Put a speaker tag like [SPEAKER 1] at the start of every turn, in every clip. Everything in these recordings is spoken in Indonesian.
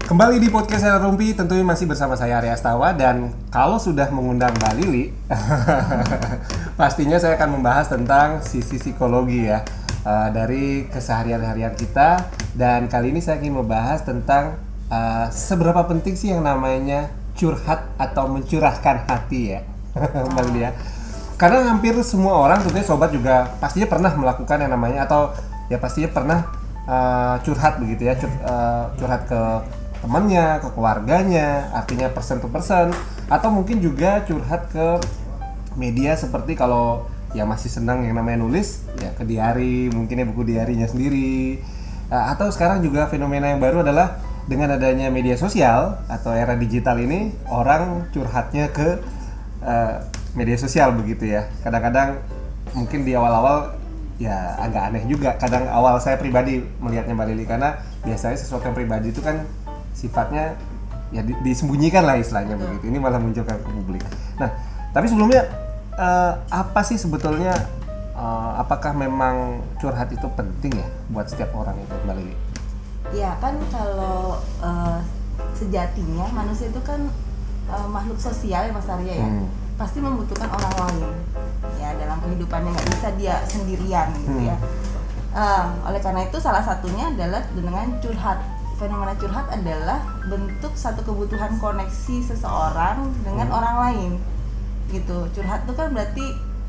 [SPEAKER 1] Kembali di podcast Era Rumpi, tentunya masih bersama saya Arya Astawa. Dan kalau sudah mengundang Mbak Lili pastinya saya akan membahas tentang sisi psikologi ya, dari keseharian-harian kita. Dan kali ini saya ingin membahas tentang seberapa penting sih yang namanya curhat atau mencurahkan hati ya Mbak Lili ya. Karena hampir semua orang, tentunya sobat juga pastinya pernah melakukan yang namanya, atau ya pastinya pernah curhat begitu ya, curhat ke temannya, ke keluarganya, artinya person to person, atau mungkin juga curhat ke media seperti kalau ya masih senang yang namanya nulis ya ke diary, mungkin ya buku diarinya sendiri, atau sekarang juga fenomena yang baru adalah dengan adanya media sosial atau era digital ini, orang curhatnya ke media sosial begitu ya. Kadang-kadang mungkin di awal-awal ya agak aneh juga. Kadang awal saya pribadi melihatnya Mbak Lili, karena biasanya sesuatu yang pribadi itu kan sifatnya ya disembunyikan lah istilahnya begitu. Ini malah munculkan ke publik. Nah, tapi sebelumnya apa sih sebetulnya, apakah memang curhat itu penting ya buat setiap orang itu Mbak Lili?
[SPEAKER 2] Ya kan kalau sejatinya manusia itu kan makhluk sosial ya Mas Arya ya. Pasti membutuhkan orang lain ya dalam kehidupannya, nggak bisa dia sendirian gitu ya. Oleh karena itu salah satunya adalah dengan curhat. Fenomena curhat adalah bentuk satu kebutuhan koneksi seseorang dengan orang lain gitu. Curhat itu kan berarti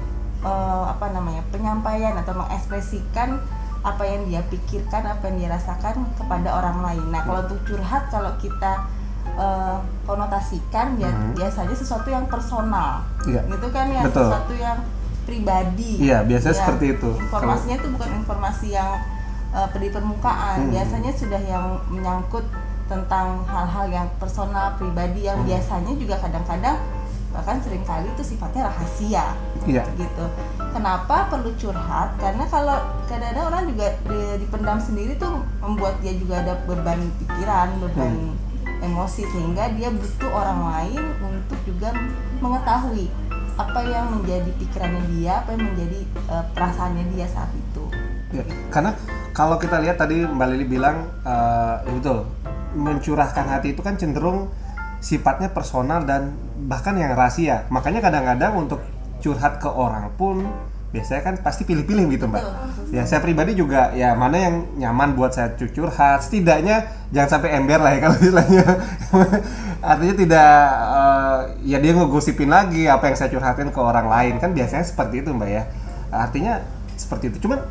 [SPEAKER 2] penyampaian atau mengekspresikan apa yang dia pikirkan, apa yang dia rasakan kepada orang lain. Nah, kalau untuk curhat, kalau kita konotasikan biasanya sesuatu yang personal, gitu kan ya. Betul. Sesuatu yang pribadi.
[SPEAKER 1] Iya, biasanya ya, seperti itu.
[SPEAKER 2] Informasinya itu bukan informasi yang di permukaan, biasanya sudah yang menyangkut tentang hal-hal yang personal, pribadi, yang biasanya juga kadang-kadang bahkan seringkali itu sifatnya rahasia. Gitu. Kenapa perlu curhat? Karena kalau kadang-kadang orang juga dipendam sendiri tuh membuat dia juga ada beban pikiran, beban emosi, sehingga dia butuh orang lain untuk juga mengetahui apa yang menjadi pikirannya dia, apa yang menjadi perasaannya dia saat itu.
[SPEAKER 1] Ya, karena kalau kita lihat tadi Mbak Lili bilang ya betul, mencurahkan hati itu kan cenderung sifatnya personal dan bahkan yang rahasia. Makanya kadang-kadang untuk curhat ke orang pun biasanya kan pasti pilih-pilih gitu Mbak. Ya saya pribadi juga ya mana yang nyaman buat saya curhat, setidaknya jangan sampai ember lah ya kalau istilahnya. Artinya tidak ya dia ngegosipin lagi apa yang saya curhatin ke orang lain, kan biasanya seperti itu Mbak ya. Artinya seperti itu. Cuman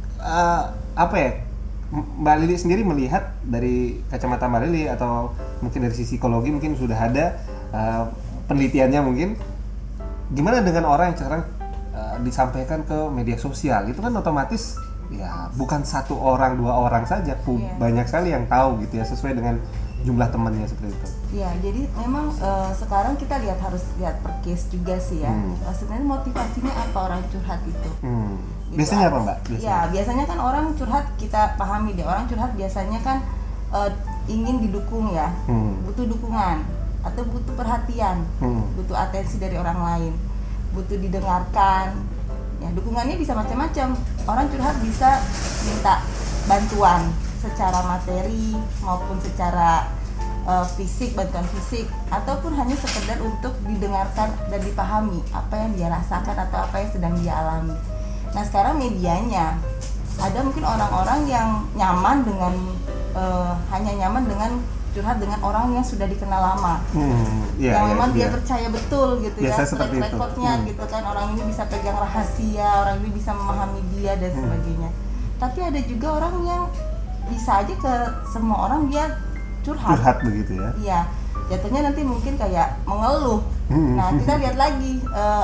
[SPEAKER 1] apa ya, Mbak Lili sendiri melihat dari kacamata Mbak Lili atau mungkin dari sisi psikologi, mungkin sudah ada penelitiannya mungkin, gimana dengan orang yang sekarang disampaikan ke media sosial, itu kan otomatis ya bukan satu orang dua orang saja, banyak sekali yang tahu gitu ya, sesuai dengan jumlah temannya seperti itu.
[SPEAKER 2] Ya, jadi memang sekarang kita harus lihat per case juga sih ya. Sebenarnya motivasinya apa orang curhat itu? Gitu.
[SPEAKER 1] Biasanya apa Mbak?
[SPEAKER 2] Biasanya kan orang curhat, kita pahami deh, orang curhat biasanya kan ingin didukung ya, butuh dukungan atau butuh perhatian, butuh atensi dari orang lain, butuh didengarkan. Ya, dukungannya bisa macam-macam. Orang curhat bisa minta bantuan secara materi maupun secara fisik, bantuan fisik, ataupun hanya sekedar untuk didengarkan dan dipahami apa yang dia rasakan atau apa yang sedang dia alami. Nah, sekarang medianya ada mungkin orang-orang yang nyaman dengan hanya nyaman dengan curhat dengan orang yang sudah dikenal lama, yang memang dia percaya betul gitu ya, track recordnya gitu kan, orang ini bisa pegang rahasia, orang ini bisa memahami dia dan sebagainya. Tapi ada juga orang yang bisa aja ke semua orang dia curhat begitu ya. Iya, jatuhnya nanti mungkin kayak mengeluh. Nah, kita lihat lagi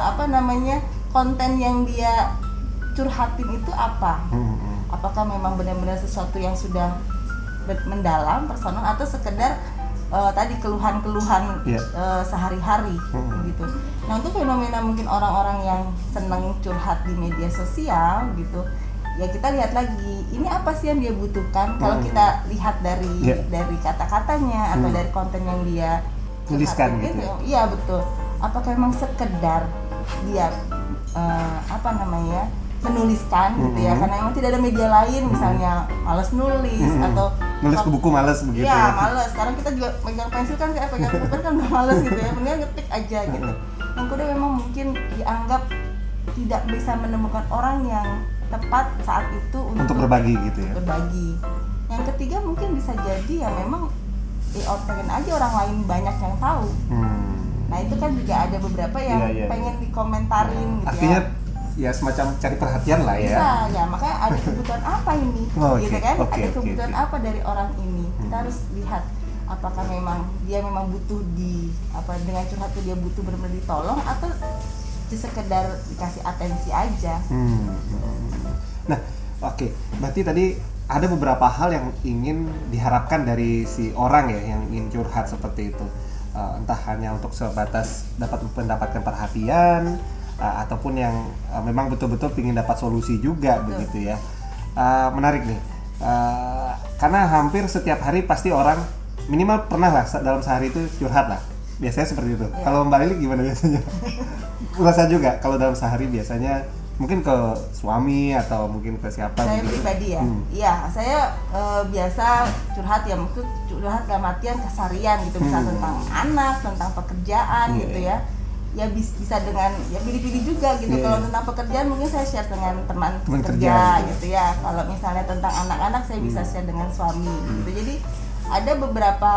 [SPEAKER 2] konten yang dia curhatin itu apa? Apakah memang benar-benar sesuatu yang sudah mendalam, personal, atau sekedar tadi keluhan-keluhan sehari-hari gitu. Nah, untuk fenomena mungkin orang-orang yang senang curhat di media sosial gitu, ya kita lihat lagi ini apa sih yang dia butuhkan. Kalau kita lihat dari kata-katanya atau dari konten yang dia
[SPEAKER 1] tuliskan gitu.
[SPEAKER 2] Iya betul. Apakah memang sekedar dia menuliskan gitu ya, karena memang tidak ada media lain, misalnya malas nulis atau
[SPEAKER 1] nulis ke buku malas begitu
[SPEAKER 2] ya. Malas. Sekarang kita juga pegang pensil kan, kayak pegang pulpen kan udah malas gitu ya, mendingan ngetik aja gitu. Yang kedua memang mungkin dianggap tidak bisa menemukan orang yang tepat saat itu untuk
[SPEAKER 1] berbagi gitu ya.
[SPEAKER 2] Berbagi. Yang ketiga mungkin bisa jadi ya memang pengen aja orang lain banyak yang tahu. Nah itu kan juga ada beberapa yang pengen dikomentarin gitu.
[SPEAKER 1] Artinya ya semacam cari perhatian lah ya.
[SPEAKER 2] Bisa ya, makanya ada kebutuhan apa ini, gitu kan? Ada kebutuhan apa dari orang ini? Kita harus lihat apakah memang dia memang butuh dengan curhat itu dia butuh benar-benar ditolong atau sekedar dikasih atensi aja.
[SPEAKER 1] Nah, berarti tadi ada beberapa hal yang ingin diharapkan dari si orang ya yang ingin curhat seperti itu. Entah hanya untuk sebatas dapat mendapatkan perhatian ataupun yang memang betul-betul ingin dapat solusi juga. Betul. Begitu ya. Menarik nih. Karena hampir setiap hari pasti orang minimal pernah lah dalam sehari itu curhat lah. Biasanya seperti itu. Ya. Kalau Mbak Lili gimana biasanya? Merasa juga kalau dalam sehari biasanya mungkin ke suami atau mungkin ke siapa?
[SPEAKER 2] Saya gitu. Pribadi ya. Iya, saya biasa curhat ya, mungkin curhat dalam artian keseharian gitu, misalnya tentang anak, tentang pekerjaan gitu ya. Ya bisa dengan ya pilih-pilih juga gitu. Kalau tentang pekerjaan mungkin saya share dengan teman kerja gitu ya. Kalau misalnya tentang anak-anak saya bisa share dengan suami gitu. Jadi ada beberapa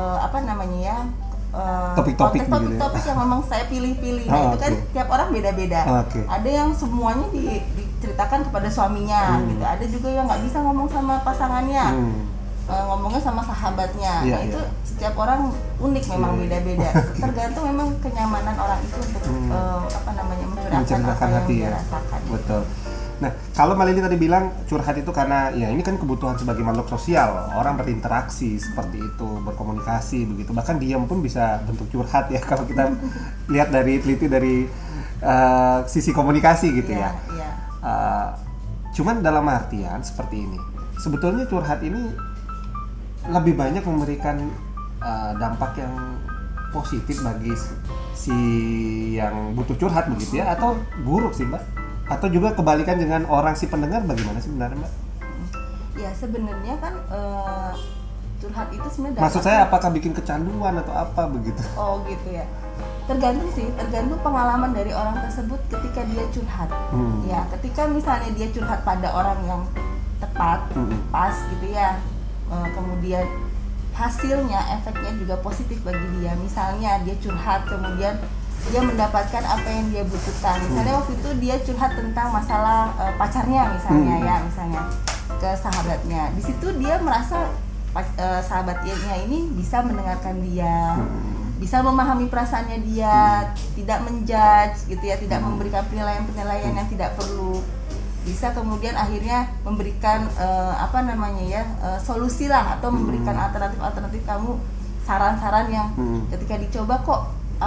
[SPEAKER 1] topik-topik
[SPEAKER 2] yang memang saya pilih-pilih. Nah, itu kan tiap orang beda-beda. Ada yang semuanya diceritakan kepada suaminya gitu. Ada juga yang nggak bisa ngomong sama pasangannya. Ngomongnya sama sahabatnya. Nah, itu setiap orang unik, memang beda-beda. Tergantung memang kenyamanan orang itu untuk mencurahkan apa yang dia rasakan.
[SPEAKER 1] Betul. Nah, kalau Malini tadi bilang curhat itu karena ya ini kan kebutuhan sebagai makhluk sosial, orang berinteraksi seperti itu, berkomunikasi begitu. Bahkan diam pun bisa bentuk curhat ya kalau kita lihat dari teliti dari sisi komunikasi gitu ya. Cuman dalam artian seperti ini. Sebetulnya curhat ini lebih banyak memberikan dampak yang positif bagi si yang butuh curhat begitu ya, atau buruk sih Mbak? Atau juga kebalikan dengan orang si pendengar, bagaimana sih sebenarnya Mbak?
[SPEAKER 2] Ya sebenarnya kan curhat itu sebenarnya
[SPEAKER 1] maksud saya apakah bikin kecanduan atau apa begitu?
[SPEAKER 2] Oh gitu ya, tergantung pengalaman dari orang tersebut ketika dia curhat. Ya ketika misalnya dia curhat pada orang yang tepat, pas gitu ya, kemudian hasilnya, efeknya juga positif bagi dia. Misalnya dia curhat kemudian dia mendapatkan apa yang dia butuhkan. Misalnya waktu itu dia curhat tentang masalah pacarnya misalnya misalnya ke sahabatnya. Di situ dia merasa sahabatnya ini bisa mendengarkan dia, bisa memahami perasaannya dia, tidak menjudge gitu ya, tidak memberikan penilaian-penilaian yang tidak perlu. Bisa kemudian akhirnya memberikan solusi lah, atau memberikan alternatif kamu, saran-saran yang ketika dicoba kok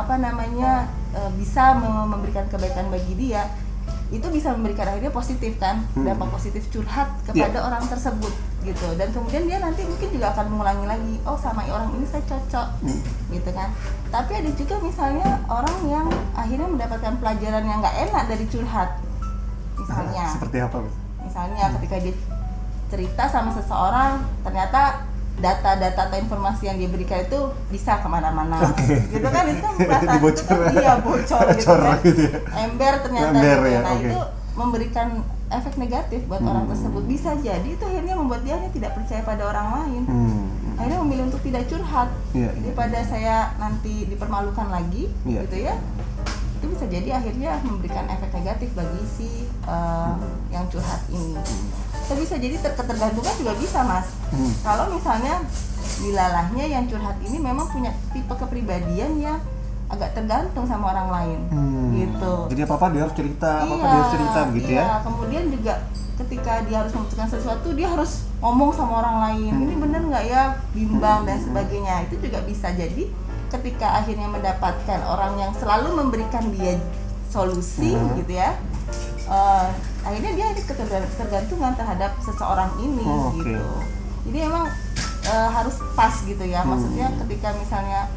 [SPEAKER 2] bisa memberikan kebaikan bagi dia, itu bisa memberikan akhirnya positif kan, dampak positif curhat kepada orang tersebut gitu. Dan kemudian dia nanti mungkin juga akan mengulangi lagi, oh sama orang ini saya cocok gitu kan. Tapi ada juga misalnya orang yang akhirnya mendapatkan pelajaran yang nggak enak dari curhat misalnya.
[SPEAKER 1] Seperti apa?
[SPEAKER 2] Misalnya ketika dia cerita sama seseorang, ternyata data-data atau informasi yang diberikan itu bisa kemana-mana, gitu kan, itu kan perasaan bocor gitu kan, ember ternyata gitu. Nah itu memberikan efek negatif buat orang tersebut. Bisa jadi itu akhirnya membuat dia tidak percaya pada orang lain, akhirnya memilih untuk tidak curhat daripada saya nanti dipermalukan lagi, gitu ya. Itu bisa jadi akhirnya memberikan efek negatif bagi si yang curhat ini. Tapi bisa jadi ketergantungan juga bisa Mas. Kalau misalnya dilalahnya yang curhat ini memang punya tipe kepribadian yang agak tergantung sama orang lain, gitu.
[SPEAKER 1] Jadi apa-apa dia harus cerita, apa-apa dia harus cerita begitu ya.
[SPEAKER 2] Kemudian juga ketika dia harus memutuskan sesuatu, dia harus ngomong sama orang lain. Ini benar nggak ya, bimbang dan sebagainya. Itu juga bisa jadi ketika akhirnya mendapatkan orang yang selalu memberikan dia solusi, gitu ya. Akhirnya dia ketergantungan terhadap seseorang ini, gitu. Jadi emang harus pas gitu ya. Maksudnya ketika misalnya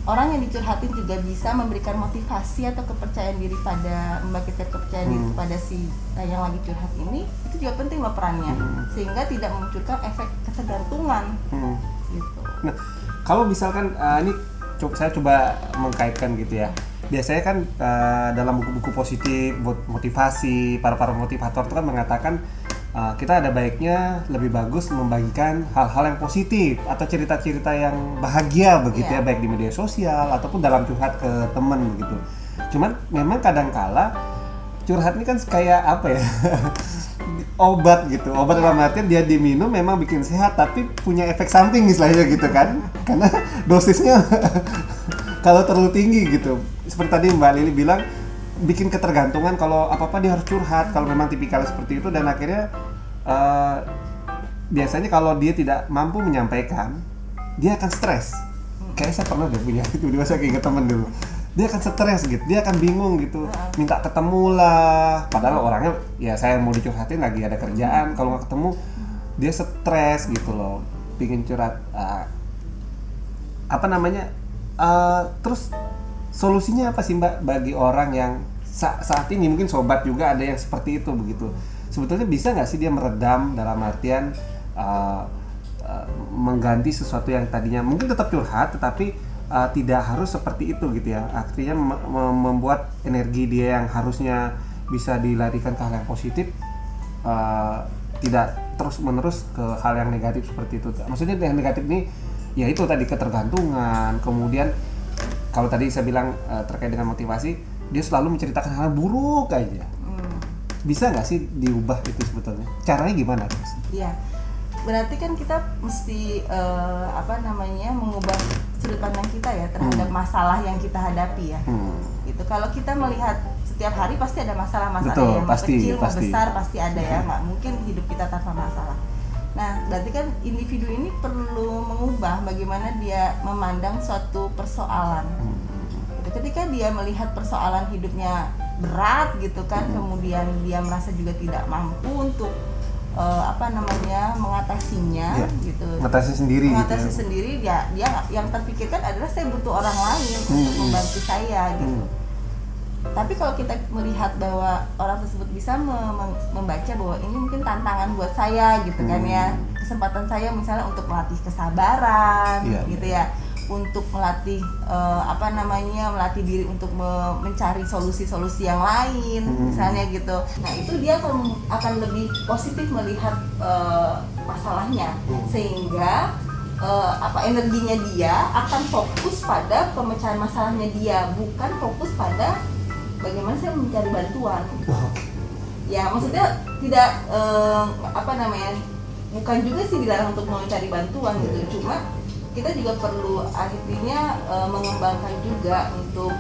[SPEAKER 2] orang yang dicurhatin juga bisa memberikan motivasi atau kepercayaan diri membangkitkan kepercayaan diri kepada si yang lagi curhat ini, itu juga penting loh perannya, sehingga tidak memunculkan efek ketergantungan gitu.
[SPEAKER 1] Nah, kalau misalkan ini saya coba mengkaitkan gitu ya. Biasanya kan dalam buku-buku positif, motivasi, para motivator itu kan mengatakan kita ada baiknya lebih bagus membagikan hal-hal yang positif atau cerita-cerita yang bahagia begitu ya, baik di media sosial ataupun dalam curhat ke teman begitu. Cuman memang kadangkala curhat ini kan kayak apa ya? Obat gitu. Obat dalam artian dia diminum memang bikin sehat tapi punya efek samping istilahnya gitu kan. Karena dosisnya kalau terlalu tinggi gitu. Seperti tadi Mbak Lili bilang, bikin ketergantungan, kalau apa-apa dia harus curhat kalau memang tipikal seperti itu, dan akhirnya biasanya kalau dia tidak mampu menyampaikan, dia akan stres. Kayaknya saya pernah deh punya itu, saya ingat teman dulu, dia akan stres gitu, dia akan bingung gitu, minta ketemu lah, padahal orangnya ya saya mau dicurhatin lagi ada kerjaan, kalau nggak ketemu dia stres gitu loh, pingin curhat. Terus solusinya apa sih Mbak bagi orang yang saat ini mungkin sobat juga ada yang seperti itu begitu? Sebetulnya bisa nggak sih dia meredam dalam artian mengganti sesuatu yang tadinya mungkin tetap curhat tetapi tidak harus seperti itu gitu ya? Artinya membuat energi dia yang harusnya bisa dilarikan ke hal yang positif tidak terus-menerus ke hal yang negatif seperti itu. Maksudnya yang negatif ini ya itu tadi ketergantungan, kemudian kalau tadi saya bilang terkait dengan motivasi, dia selalu menceritakan hal buruk aja. Bisa nggak sih diubah itu sebetulnya? Caranya gimana, Mas?
[SPEAKER 2] Iya, berarti kan kita mesti mengubah sudut pandang kita ya terhadap masalah yang kita hadapi ya. Gitu. Kalau kita melihat setiap hari pasti ada masalah-masalah yang kecil, besar pasti ada ya. Nggak mungkin hidup kita tanpa masalah. Nah, berarti kan individu ini perlu mengubah bagaimana dia memandang suatu persoalan. Ketika dia melihat persoalan hidupnya berat gitu kan, kemudian dia merasa juga tidak mampu untuk mengatasinya, gitu.
[SPEAKER 1] Mengatasi
[SPEAKER 2] sendiri, dia yang terpikirkan adalah saya butuh orang lain untuk membantu saya gitu. Tapi kalau kita melihat bahwa orang tersebut bisa membaca bahwa ini mungkin tantangan buat saya gitu kan ya, kesempatan saya misalnya untuk melatih kesabaran gitu ya, untuk melatih melatih diri untuk mencari solusi-solusi yang lain misalnya gitu. Nah itu dia akan lebih positif melihat masalahnya, sehingga energinya dia akan fokus pada pemecahan masalahnya dia, bukan fokus pada bagaimana saya mencari bantuan. Ya maksudnya tidak bukan juga sih dilarang untuk mencari bantuan gitu, cuma kita juga perlu akhirnya mengembangkan juga untuk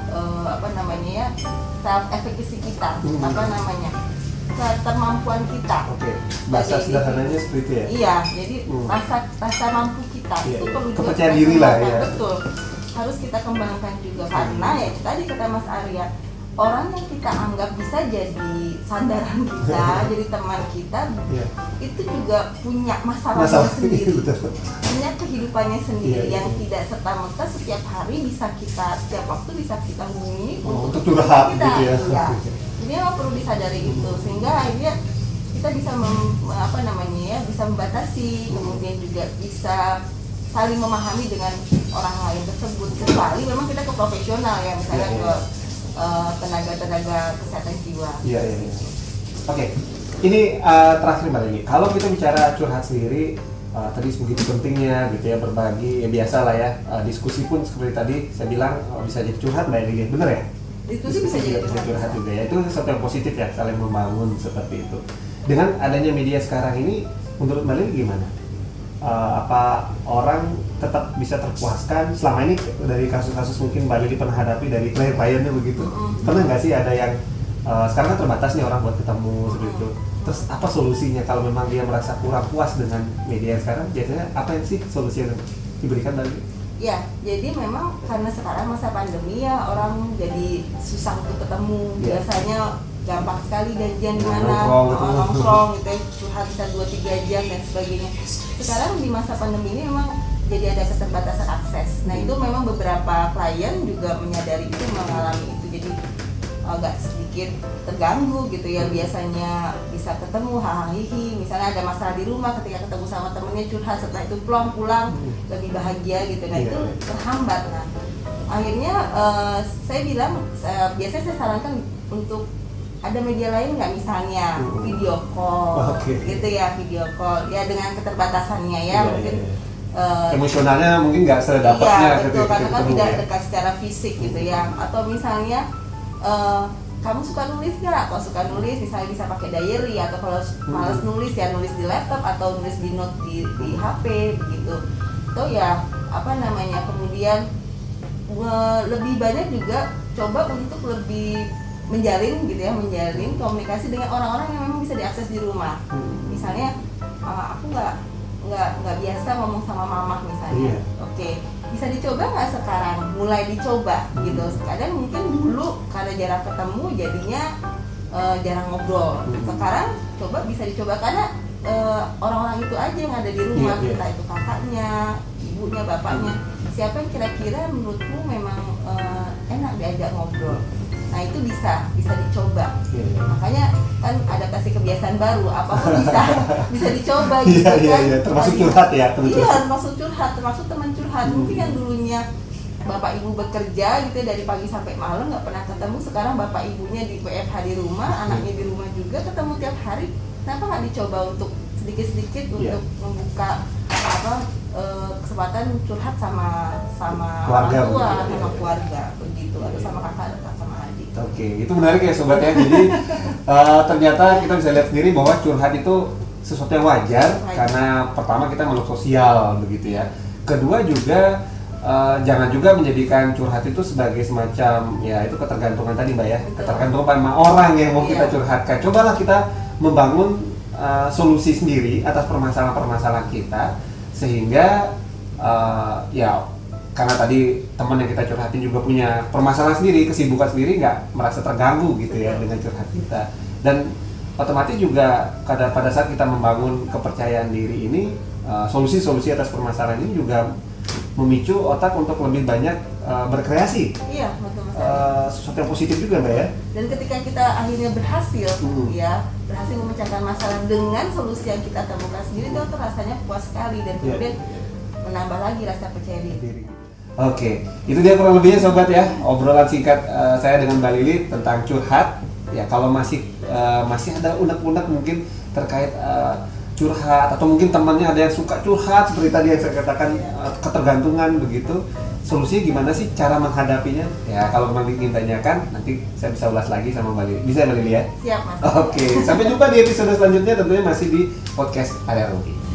[SPEAKER 2] self efficacy kita, kemampuan kita.
[SPEAKER 1] Bahasa sederhananya seperti itu ya.
[SPEAKER 2] Iya, jadi rasa mampu kita itu perlu
[SPEAKER 1] kepercayaan diri lah ya.
[SPEAKER 2] Betul, harus kita kembangkan juga karena ya tadi kata Mas Arya, orang yang kita anggap bisa jadi sandaran kita, jadi teman kita, itu juga punya masalahnya sendiri, punya kehidupannya sendiri yang tidak serta-merta setiap hari bisa kita, setiap waktu bisa kita hubungi untuk curhat kita. Gitu ya. Jadi memang perlu disadari itu, sehingga akhirnya kita bisa bisa membatasi, kemudian juga bisa saling memahami dengan orang lain tersebut. Kecuali memang kita ke profesional ya, misalnya ke tenaga kesehatan jiwa.
[SPEAKER 1] Iya. Oke. Ini terakhir Mbak Lili. Kalau kita bicara curhat sendiri, tadi begitu pentingnya gitu ya, berbagi, ya biasa lah ya. Diskusi pun seperti tadi saya bilang bisa jadi curhat Mbak Lili, bener ya?
[SPEAKER 2] Diskusi bisa jadi
[SPEAKER 1] curhat juga ya. Itu sesuatu yang positif ya, saling membangun seperti itu. Dengan adanya media sekarang ini, menurut Mbak Lili gimana? Apa orang tetap bisa terpuaskan selama ini dari kasus-kasus mungkin Mbak Lili pernah hadapi dari klien-kliennya begitu? Pernah nggak sih ada yang sekarang kan terbatas nih orang buat ketemu seperti itu? Terus apa solusinya kalau memang dia merasa kurang puas dengan media sekarang? Biasanya apa yang sih solusi yang diberikan Mbak Lili?
[SPEAKER 2] Ya, jadi memang karena sekarang masa pandemi ya orang jadi susah untuk ketemu. Biasanya gampang sekali janjian di mana, nongkrong gitu ya, curhat bisa 2-3 jam dan sebagainya. Sekarang di masa pandemi ini memang jadi ada keterbatasan akses. Nah itu memang beberapa klien juga menyadari itu, mengalami itu, jadi agak sedikit terganggu gitu ya. Biasanya bisa ketemu hahaha, misalnya ada masalah di rumah, ketika ketemu sama temennya curhat, setelah itu pulang lebih bahagia gitu. Nah itu terhambat. Nah akhirnya saya bilang, biasanya saya sarankan untuk ada media lain nggak, misalnya video call, gitu ya, video call ya dengan keterbatasannya ya, mungkin
[SPEAKER 1] emosionalnya mungkin nggak sedapatnya,
[SPEAKER 2] betul, karena kan tidak dekat secara fisik gitu ya. Atau misalnya kamu suka nulis nggak? Kalau suka nulis misalnya bisa pakai diary, atau kalau malas nulis ya nulis di laptop atau nulis di note di HP begitu. Atau ya kemudian lebih banyak juga coba untuk lebih menjalin komunikasi dengan orang-orang yang memang bisa diakses di rumah. Misalnya aku nggak biasa ngomong sama mama misalnya. Oke, bisa dicoba nggak sekarang? Mulai dicoba gitu. Kadang mungkin dulu karena jarang ketemu jadinya jarang ngobrol. Sekarang coba bisa dicoba karena orang-orang itu aja yang ada di rumah, entah itu kakaknya, ibunya, bapaknya, siapa yang kira-kira menurutmu memang enak diajak ngobrol. Nah itu bisa dicoba. Makanya kan adaptasi kebiasaan baru, apapun bisa dicoba gitu kan.
[SPEAKER 1] Termasuk curhat ya,
[SPEAKER 2] termasuk teman curhat. Mungkin yang dulunya bapak ibu bekerja gitu dari pagi sampai malam nggak pernah ketemu, sekarang bapak ibunya di WFH di rumah, anaknya di rumah juga, ketemu tiap hari. Kenapa nggak dicoba untuk sedikit-sedikit untuk membuka kesempatan curhat sama
[SPEAKER 1] keluarga,
[SPEAKER 2] orang tua, sama keluarga begitu, atau sama kakak sama adik.
[SPEAKER 1] Oke, itu menarik ya sobat ya. Jadi ternyata kita bisa lihat sendiri bahwa curhat itu sesuatu yang wajar. Karena pertama kita makhluk sosial begitu ya. Kedua juga jangan juga menjadikan curhat itu sebagai semacam ya itu ketergantungan tadi Mbak ya. Ketergantungan sama orang yang mau kita curhatkan. Cobalah kita membangun solusi sendiri atas permasalahan-permasalahan kita, sehingga karena tadi teman yang kita curhatin juga punya permasalahan sendiri, kesibukan sendiri, nggak merasa terganggu gitu ya dengan curhat kita. Dan otomatis juga pada saat kita membangun kepercayaan diri ini, solusi-solusi atas permasalahan ini juga memicu otak untuk lebih banyak berkreasi.
[SPEAKER 2] Iya, betul.
[SPEAKER 1] Sesuatu yang positif juga Mbak ya.
[SPEAKER 2] Dan ketika kita akhirnya berhasil berhasil memecahkan masalah dengan solusi yang kita temukan sendiri, itu rasanya puas sekali dan kemudian menambah lagi rasa percaya diri.
[SPEAKER 1] Oke, itu dia kurang lebihnya sobat ya, obrolan singkat saya dengan Mbak Lili tentang curhat. Ya kalau masih ada unek-unek mungkin terkait curhat, atau mungkin temannya ada yang suka curhat seperti tadi yang saya katakan, ketergantungan begitu, solusinya gimana sih cara menghadapinya? Ya kalau memang ingin tanyakan, nanti saya bisa ulas lagi sama Mbak Lili. Bisa Mbak Lili ya?
[SPEAKER 2] Siap Mas.
[SPEAKER 1] Oke, sampai jumpa di episode selanjutnya, tentunya masih di podcast Area Rugi.